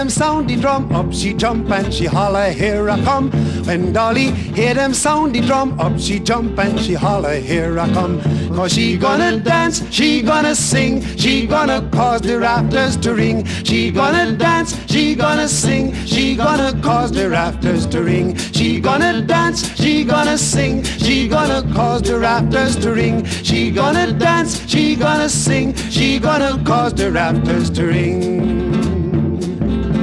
Them sound the drum, up she jump and she holler, here I come. When Dolly hear them sound the drum, up she jump and she holler, here I come. Cause she gonna dance, she gonna sing, she gonna cause the rafters to ring. She gonna dance, she gonna sing, she gonna cause the rafters to ring. She gonna dance, she gonna sing, she gonna cause the rafters to ring. She gonna dance, she gonna sing, she gonna cause the rafters to ring.